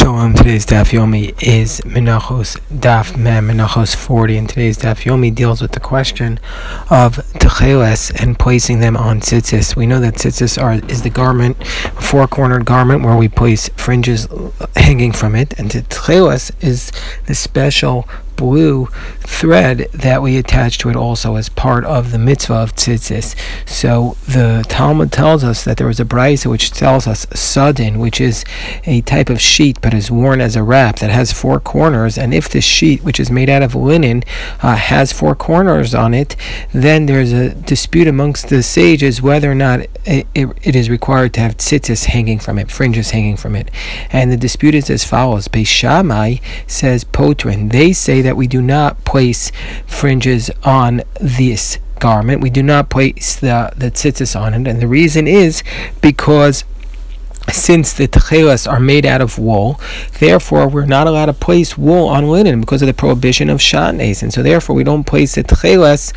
Shalom. Today's Daf Yomi is Menachos Daf Mem Menachos 40, and today's Daf Yomi deals with the question of techeles and placing them on tzitzis. We know that tzitzis is the garment, four-cornered garment where we place fringes hanging from it, and techeles is the special blue thread that we attach to it also as part of the mitzvah of tzitzis. So the Talmud tells us that there was a brisa which tells us sadin, which is a type of sheet but is worn as a wrap that has four corners, and if the sheet, which is made out of linen, has four corners on it, then there's a dispute amongst the sages whether or not it is required to have tzitzis hanging from it, fringes hanging from it. And the dispute is as follows. Beis Shammai says potrin. They say that we do not place fringes on this garment. We do not place the tzitzis on it, and the reason is because since the techeles are made out of wool, therefore we're not allowed to place wool on linen because of the prohibition of shatnez, and so therefore we don't place the techeles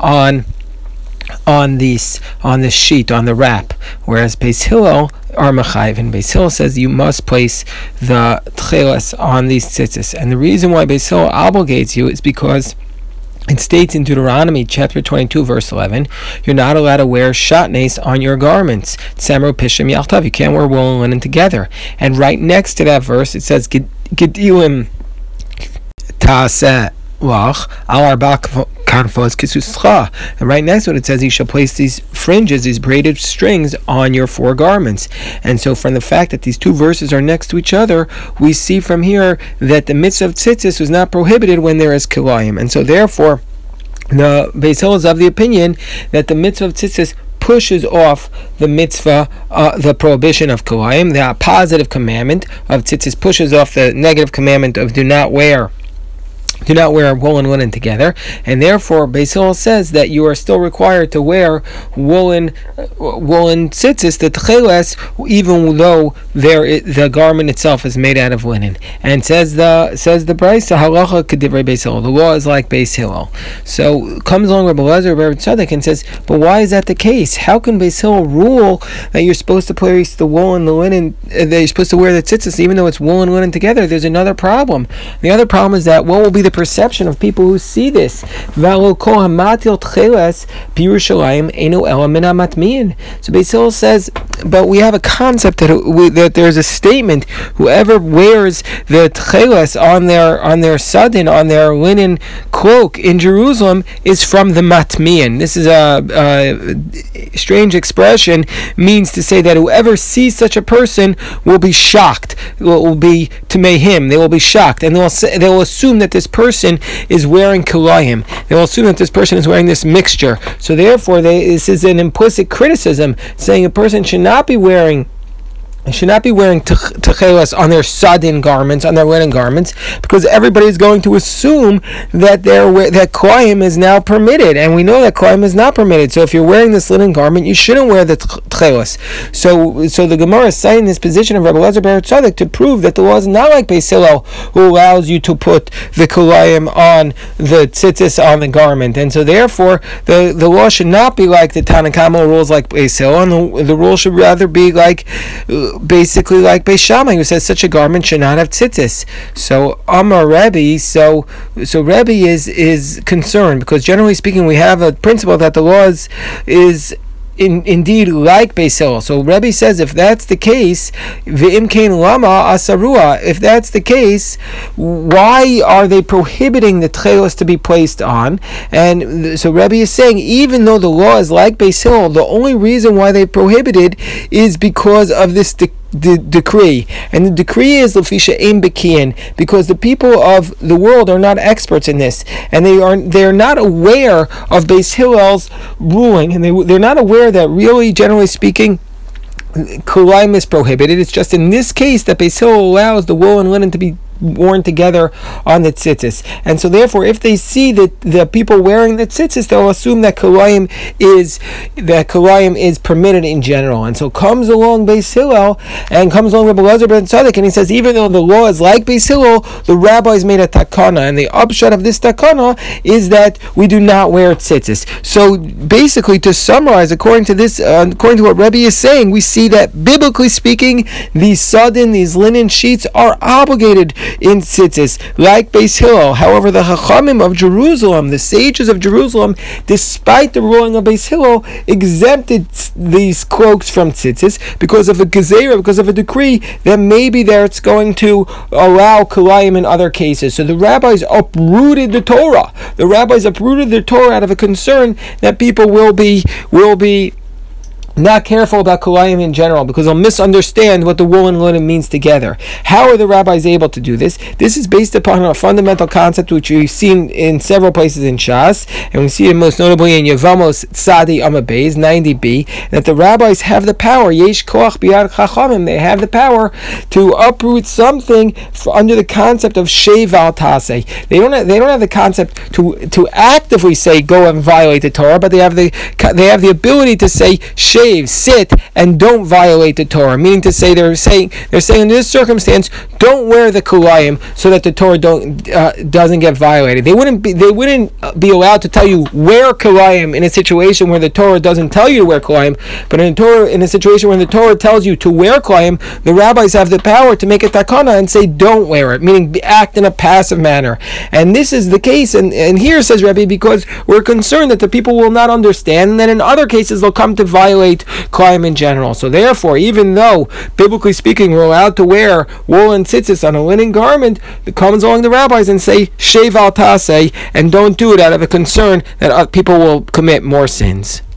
on the sheet, on the wrap, whereas Beis Hillel are mechayiv, and Beis Hillel says you must place the techeles on these tzitzis. And the reason why Beis Hillel obligates you is because it states in Deuteronomy chapter 22 verse 11, you're not allowed to wear shatnez on your garments. Tsamro pishim yachtav, you can't wear wool and linen together. And right next to that verse it says gedilim ta'aseh lach al arba karfos kisuscha, and right next to it it says you shall place these fringes, these braided strings, on your four garments. And so from the fact that these two verses are next to each other, we see from here that the mitzvah of tzitzis was not prohibited when there is kilayim, and so therefore the Beis Hillel is of the opinion that the mitzvah of tzitzis pushes off the mitzvah, the prohibition of kilayim. The positive commandment of tzitzis pushes off the negative commandment of do not wear wool and linen together, and therefore Beis Hillel says that you are still required to wear woolen tzitzis, the techeles, even though the garment itself is made out of linen. And says the brisa halacha kedivrei Beis Hillel, the law is like Beis Hillel. So comes along Rabbi Elazar Bar Tzadok and says, but why is that the case? How can Beis Hillel rule that you're supposed to place the wool and the linen, that you're supposed to wear the tzitzis even though it's wool and linen together? There's another problem. The other problem is that what will be the perception of people who see this? So Beis Hillel says, but we have a concept that there's a statement: whoever wears the tcheles on their sadin, on their linen cloak in Jerusalem, is from the matmian. This is a strange expression, means to say that whoever sees such a person will be shocked, will be tamehim, they will be shocked, and they will assume that this person is wearing kilayim. They will assume that this person is wearing this mixture. So therefore, this is an implicit criticism, saying a person should not be wearing techeles on their sadin garments, on their linen garments, because everybody is going to assume that that kilayim is now permitted, and we know that kilayim is not permitted. So if you're wearing this linen garment, you shouldn't wear the techeles. So the Gemara is citing this position of Rabbi Elazar Bar Tzadok to prove that the law is not like Beis Hillel, who allows you to put the kilayim on the tzitzis on the garment, and so therefore the law should not be like the Tanna Kamma rules like Beis Hillel, and the rule should rather be like basically like Beis Shammai, who says such a garment should not have tzitzis. So Amar Rebbe, so Rebbe is concerned because generally speaking we have a principle that the law is indeed like Beis Hillel. So Rebbe says if that's the case, v'im kein lama asarua, if that's the case, why are they prohibiting the techeles to be placed on? And so Rebbe is saying even though the law is like Beis Hillel, the only reason why they prohibited is because of this decree, and the decree is l'fisha ein bekiyin, because the people of the world are not experts in this, and they're not aware of Beis Hillel's ruling, and they're not aware that really, generally speaking, kilayim is prohibited. It's just in this case that Beis Hillel allows the wool and linen to be worn together on the tzitzis. And so therefore, if they see that the people wearing the tzitzis, they'll assume that kalayim is permitted in general. And so comes along Beis Hillel and comes along Rebbe Elazar ben Tzadok, and he says, even though the law is like Beis Hillel, the rabbis made a takana, and the upshot of this takana is that we do not wear tzitzis. So basically, to summarize, according to what Rebbe is saying, we see that biblically speaking, these sadin, these linen sheets, are obligated in tzitzis, like Beis Hillel. However, the Chachamim of Jerusalem, the sages of Jerusalem, despite the ruling of Beis Hillel, exempted these cloaks from tzitzis because of a gezerah, because of a decree that maybe there it's going to allow kalayim in other cases. So the rabbis uprooted the Torah. The rabbis uprooted the Torah out of a concern that people will be not careful about kalayim in general, because they'll misunderstand what the wool and linen means together. How are the rabbis able to do this? This is based upon a fundamental concept which we've seen in several places in Shas, and we see it most notably in Yevamos Tzadi Amabez 90b, that the rabbis have the power, yesh koach biyad chachamim, they have the power to uproot something under the concept of shev al taseh. They don't have the concept to actively say go and violate the Torah, but they have the ability to say shev, sit, and don't violate the Torah. Meaning to say, they're saying in this circumstance, don't wear the kalayim so that the Torah doesn't get violated. They wouldn't be allowed to tell you wear kalayim in a situation where the Torah doesn't tell you to wear kalayim, but in a situation where the Torah tells you to wear kalayim, the rabbis have the power to make a takana and say don't wear it, meaning act in a passive manner. And this is the case, and here says Rebbe, because we're concerned that the people will not understand, and then in other cases they'll come to violate kalayim in general. So therefore, even though biblically speaking we're allowed to wear wool and tzitzis on a linen garment, it comes along the rabbis and say shev al taseh, and don't do it out of a concern that people will commit more sins.